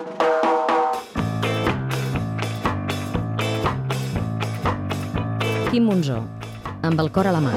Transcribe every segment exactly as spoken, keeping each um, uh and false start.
Quim Monzó, amb el cor a la mà.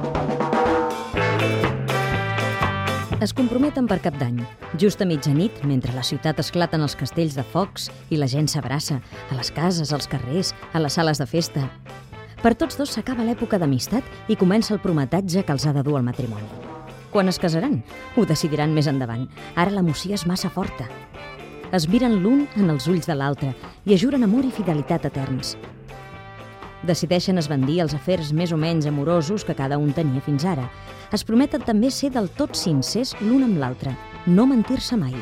Es comprometen per Cap d'Any, just a mitjanit, mentre a la ciutat esclaten els castells de focs i la gent s'abraça, a les cases, als carrers, a les sales de festa. Per tots dos s'acaba l'època d'amistat i comença el prometatge que els ha de dur al matrimoni. Quan es casaran? Ho decidiran més endavant. Ara l'emoció és massa forta. Es miren l'un en els ulls de l'altre i es juren amor i fidelitat eterns. Decideixen esbandir els afers més o menys amorosos que cada un tenia fins ara. Es prometen també ser del tot sincers l'un amb l'altre, no mentir-se mai.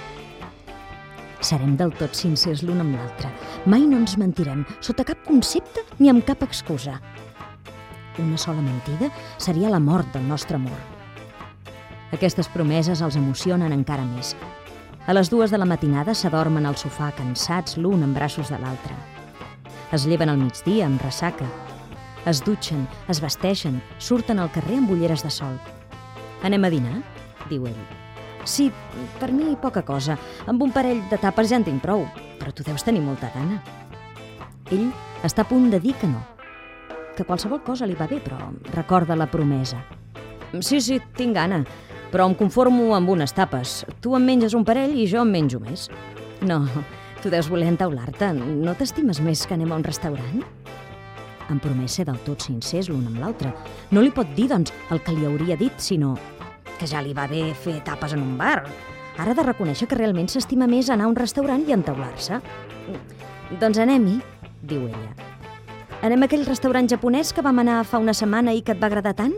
Serem del tot sincers l'un amb l'altre. Mai no ens mentirem, sota cap concepte ni amb cap excusa. Una sola mentida seria la mort del nostre amor. Aquestes promeses els emocionen encara més. A les dues de la matinada s'adormen al sofà cansats l'un en braços de l'altre. Es lleven al migdia amb ressaca. Es dutxen, es vesteixen, surten al carrer amb ulleres de sol. «Anem a dinar?», diu ell. «Sí, per mi poca cosa. Amb un parell de tapes ja en tinc prou, però tu deus tenir molta gana». Ell està a punt de dir que no, que qualsevol cosa li va bé, però recorda la promesa. «Sí, sí, tinc gana, però em conformo amb unes tapes. Tu em menges un parell i jo em menjo més». «No, tu deus voler entaular-te. No t'estimes més que anem a un restaurant?» En promès ser del tot sincers l'un amb l'altre. No li pot dir, doncs, el que li hauria dit, sinó que ja li va bé fer tapes en un bar. Ara ha de reconèixer que realment s'estima més anar a un restaurant i entaular-se. «Doncs anem-hi», diu ella. «Anem a aquell restaurant japonès que vam anar fa una setmana i que et va agradar tant?»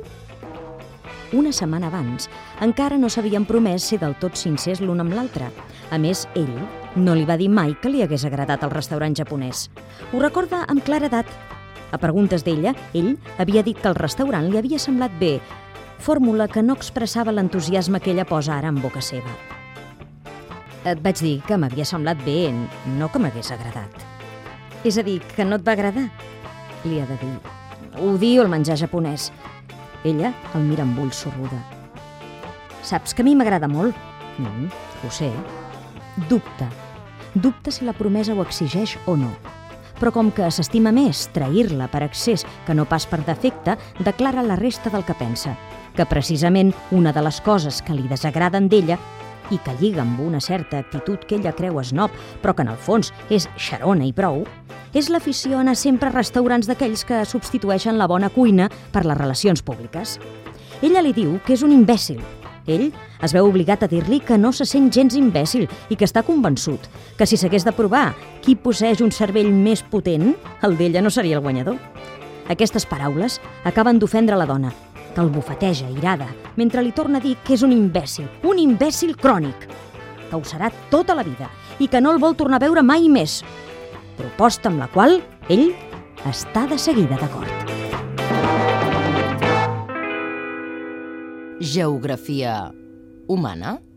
Una setmana abans, encara no s'havien promès ser del tot sincers l'un amb l'altre. A més, ell no li va dir mai que li hagués agradat el restaurant japonès. Ho recorda amb claredat. A preguntes d'ella, ell havia dit que el restaurant li havia semblat bé, fórmula que no expressava l'entusiasme que ella posa ara en boca seva. «Et vaig dir que m'havia semblat bé, no que m'hagués agradat». «És a dir, que no et va agradar?» li ha de dir. «Odio el menjar japonès». Ella el mira amb ulls sorruda. «Saps que a mi m'agrada molt?» «Mm, ho sé». Dubta. Dubta si la promesa ho exigeix o no. Però com que s'estima més trair-la per excés que no pas per defecte, declara la resta del que pensa, que precisament una de les coses que li desagraden d'ella i que lliga amb una certa actitud que ella creu esnob, però que en el fons és xarona i prou, és l'afició a anar sempre a restaurants d'aquells que substitueixen la bona cuina per les relacions públiques. Ella li diu que és un imbècil. Ell es veu obligat a dir-li que no se sent gens imbècil i que està convençut que si s'hagués de provar qui posseeix un cervell més potent, el d'ella no seria el guanyador. Aquestes paraules acaben d'ofendre la dona, que el bufeteja, irada, mentre li torna a dir que és un imbècil, un imbècil crònic, que ho serà tota la vida i que no el vol tornar a veure mai més. Proposta amb la qual ell està de seguida d'acord. Geografia humana?